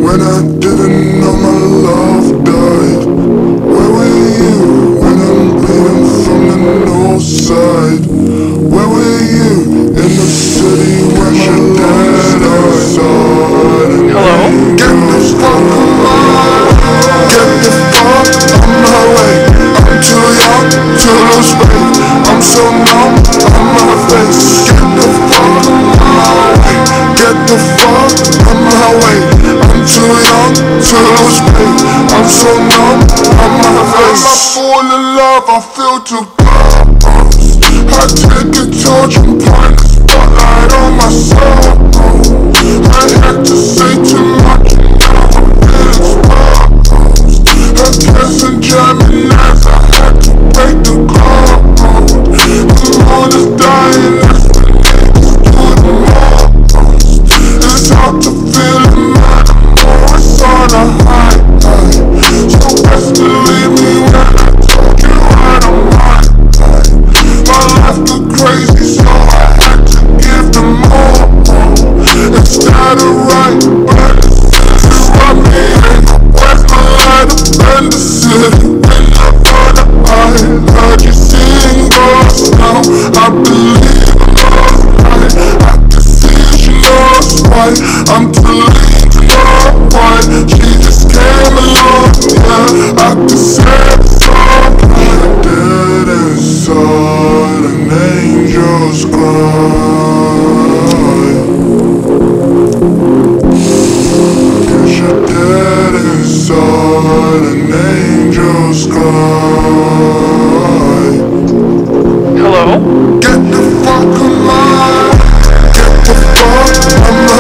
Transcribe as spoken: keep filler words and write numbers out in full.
when I didn't know my love died? Where were you when I'm bleeding from the north side? Where were you in the city when my dad died? Hello? Get the fuck away, get the fuck on my way. I'm too young to lose weight, I'm so numb on my face. Get the fuck on my way, get the fuck on my way. I'm too young to lose weight, I'm so numb on my face. I'm full of love, I feel too close. I take a torch and point the spotlight on my soul. I had to say too much and now I'm feeling exposed. I guess in German as I had to break the code. The moon is dying, that's the niggas do the most. It's hard to feel it, man, I'm always on a high, high. So best believe me when I told you I don't mind. My life got crazy, so I had to give them more. It's not alright, but it's just what me in. Where's my light up in the city? When I thought I heard you sing ghosts now, I believe in love's light. I can see she knows why I'm too late to know why. She just came along, yeah, I can say it's alright. Dead inside an angel's cry. Cause you're dead inside an angel's cry. Hello? Get the fuck on my, get the fuck on my